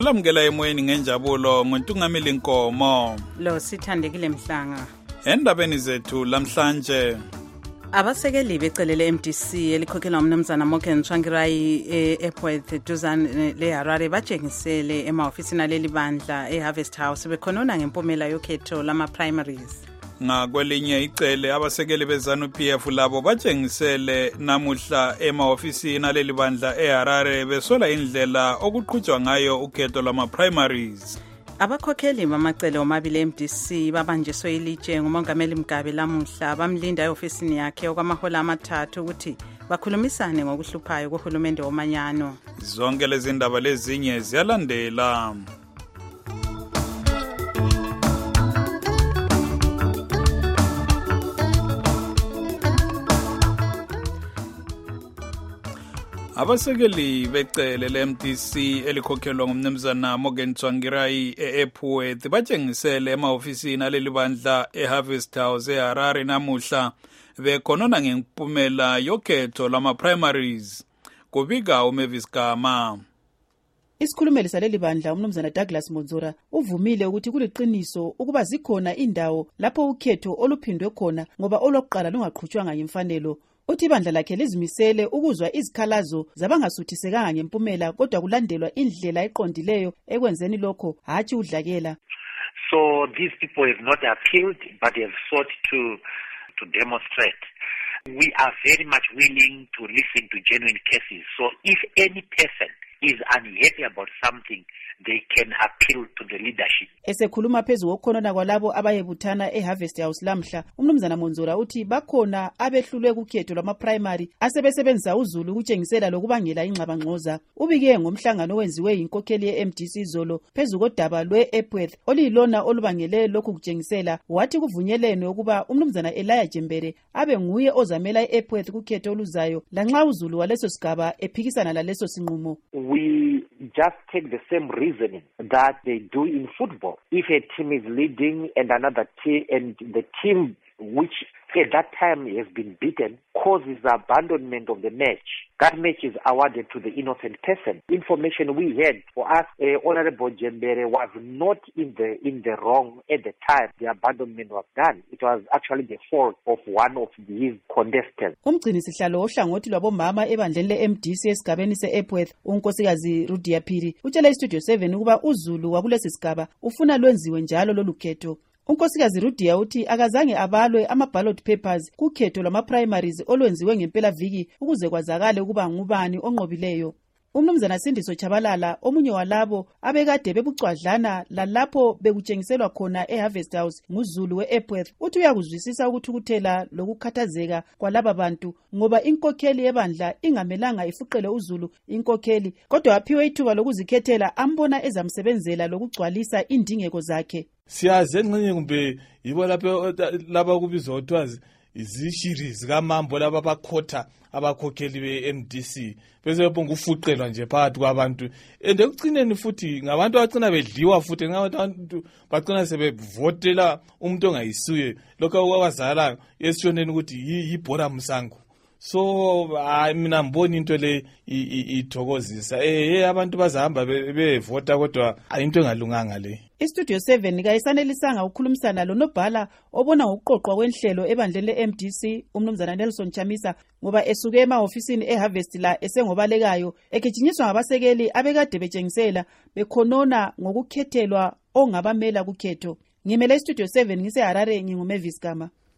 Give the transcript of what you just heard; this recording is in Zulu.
Lamukela emoyeni ngenjabulo ngontungameli Nkomo. Lo sithandekile Mhlanga. Endabeni zethu lamhlanje. Abasekeli becelele MDC elikhokhelwa umnumzana Morgan Tsvangirai eAirport duzane leHarare batshengisele emahofisini aleli bandla eHarvest House bekhonona ngempumela yokhetho lama primaries. Ngakwelinye icele abasekeli beZANU-PF labo batshengisele namuhla emahofisini aleli bandla eHarare besola indlela okuqhutshwa ngayo ukhetho lama primaries. Abakhokheli bamacele omabili MDC babanjiswe ilitshe ngumongameli Mugabe lamuhla bamlinda eofisini yakhe okwamahola amathathu ukuthi bakhulumisane ngokuhluphayo kohulumende womanyano. Zonke lezi ndaba lezinye ziyalandela. Abasekeli becele le-MDC elikhokhelwa ngumnumzana Morgan Tsvangirai eAirport batshengisele emahofisini aleli bandla eHarvest House eHarare namuhla bekhonona ngempumela yokhetho lama primaries. Kubika uMavis Gama. Isikhulumeli saleli bandla umnumzana Douglas Monzora uvumile ukuthi kuliqiniso ukuba zikhona indawo lapho ukhetho oluphindwe khona ngoba olokuqala lungaqhutshwanga ngemfanelo. Uthi ibandla lakhe lizimisele ukuzwa izikhalazo zabangasuthisekanga ngempumela kodwa kulandelwa indlela eqondileyo ekwenzeni lokho hatshi udlakela. So these people have not appealed but have sought to demonstrate. We are very much willing to listen to genuine cases. So if any person is unhappy about something, they can appeal to the leadership. Esekhuluma phezu kokukhonona kwalabo abayebuthana eHarvest House lamhla, umnumzana Monzora uthi bakhona abehlulwe kukhetho lwama primary asebesebenzisa uZulu ukutshengisela lokubangela ingxabangxoza. Ubike ngomhlangano owenziwe inkokheli yeMDC Zolo phezu kodaba lweAirport oliyilona olubangele lokhu kutshengisela, wathi kuvunyelene ukuba umnumzana Elijah Jembere abe nguye ozamela eAirport kukhetho oluzayo lanxa uZulu waleso sigaba ephikisana laleso sinqumo. We just take the same reasoning that they do in football. If a team is leading and another team, and the team which at that time has been beaten causes the abandonment of the match, that match is awarded to the innocent person. Information we had for us, Honorable Jembere was not in the wrong at the time the abandonment was done. It was actually the fault of one of his contestants. Umgcini sihlalo ohlangothi lwabomama ebandleni le-MDC esigabeni se-Epworth unkosikazi Rudia Phiri utshela iStudio 7 ukuba uZulu wakulesi sigaba ufuna lwenziwe njalo lolu khetho. Unkosikazi Rudia uthi akazange abalwe ama-ballot papers kukhetho lwama primaries olwenziwe ngempela viki ukuze kwazakale ukuba ngubani onqobileyo. Umnumzana Sindiso Chabalala omunye walabo abekade bebucwadlana lalapho bekutshengiselwa khona eHarvest House nguZulu weAirport uthi uyakuzwisisa ukuthukuthela lokukhathazeka kwalaba bantu ngoba inkokheli yebandla ingamelanga ifuqele uZulu inkokheli kodwa aphiwe ithuba lokuzikhethela ambona ezamsebenzela lokugcwalisa indingeko zakhe. Siyazi enqinye kumbe yibo laba kubizwa kuthiwa izishiri zikamambo laba bakhotha abakhokheli beMDC bese bebonga ufuqelwa nje phakathi kwabantu ekucineni futhi ngabantu abacina bedliwa futhi ngabantu bacina sebevotela umuntu ongayisuye lokho okwazala esishoneni ukuthi yibhora msango. So mina ngibona into le ithokozisa abantu bazahamba bevota kodwa ayinto engalunganga le. iStudio 7 kayisanelisanga ukukhulumisana lonobhala obona ngokuqoqwa kwenhlelo ebandleni leMDC umnumzana Nelson Chamisa ngoba esuke emahofisini eHarvest la esengobalekayo ekejinyiswa ngabasekeli abekade betshengisela bekhonona ngokukhethelwa ongabamela kukhetho. Ngimele iStudio 7 ngiseHarare nginguMavis Gama.